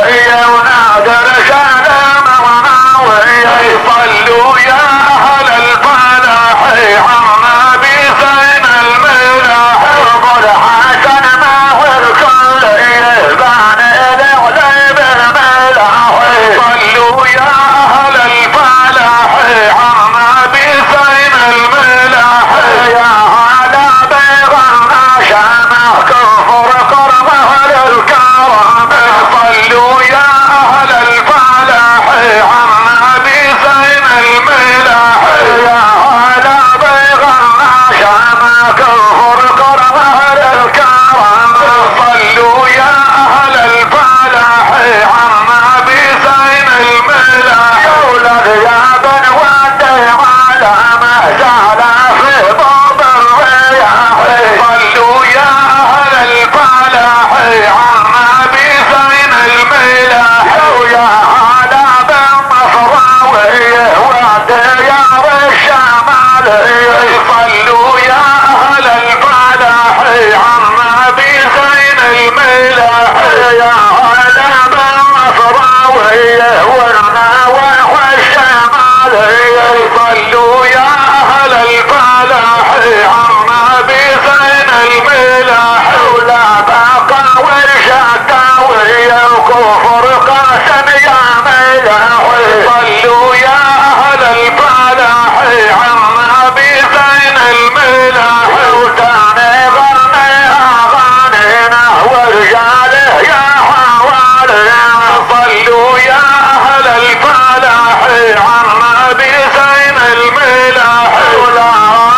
ونادر سلام وناوي صلوا يا اهل الفلاح عما بزين الملاح ابو الحسن ماهر كل يبان العلي بالملاح صلوا يا اهل الفلاح عما بزين الملاح يا هلا بغنى شامخ كفر قربه للكرم صلوا يا اهل الفلاح عما بزين الملاح يا هلا بغنى شامخ كفر قربه للكرم صلوا يا اهل الفلاح عما بزين الملاح يولد يا بن ودي على مهزال في ضوء الرياح صلوا يا اهل الفلاح عما بزين الملاح ويا هلا بالمصراوي وديار الشمالي صلوا يا اهل الفلاح عما بزين الملاح يا هلا بالمصراوي والناوي والشمالي صلوا يا اهل الفلاح عما بزين الملاح ولا بقى والشكاوي وكفر قاسم يا ملاح صلوا يا اهل الفلاح عما بزين الملاح وتاني غني اغانينا ورجاله يا حوالينا صلوا يا اهل الفلاح عما بزين الملاح ولا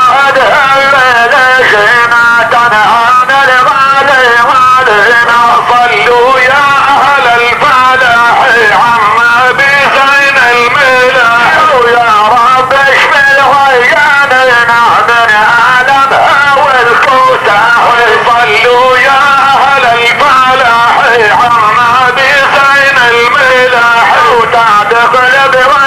الليل شينا تنهان الغالي علينا صلوا يا اهل الفلاح عما بزين الملاح ويا رب اشمل غياننا من عالمها والكوسح صلوا يا اهل الفلاح عما بزين الملاح وتعتقل